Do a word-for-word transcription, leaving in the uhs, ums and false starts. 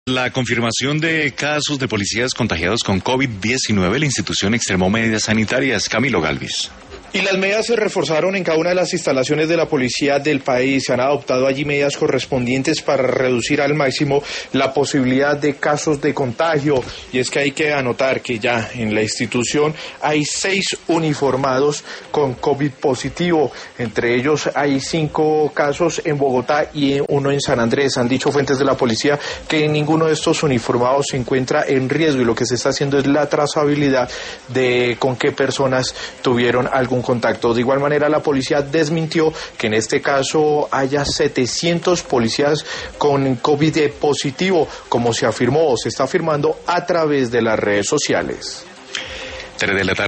La confirmación de casos de policías contagiados con COVID diecinueve, la institución extremó medidas sanitarias. Camilo Galvis. Y las medidas se reforzaron en cada una de las instalaciones de la policía del país. Se han adoptado allí medidas correspondientes para reducir al máximo la posibilidad de casos de contagio. Y es que hay que anotar que ya en la institución hay seis uniformados con COVID positivo. Entre ellos hay cinco casos en Bogotá y uno en San Andrés. Han dicho fuentes de la policía que ninguno de estos uniformados se encuentra en riesgo y lo que se está haciendo es la trazabilidad de con qué personas tuvieron algún contacto. De igual manera, la policía desmintió que en este caso haya setecientos policías con COVID positivo, como se afirmó o se está afirmando a través de las redes sociales. tres de la tarde.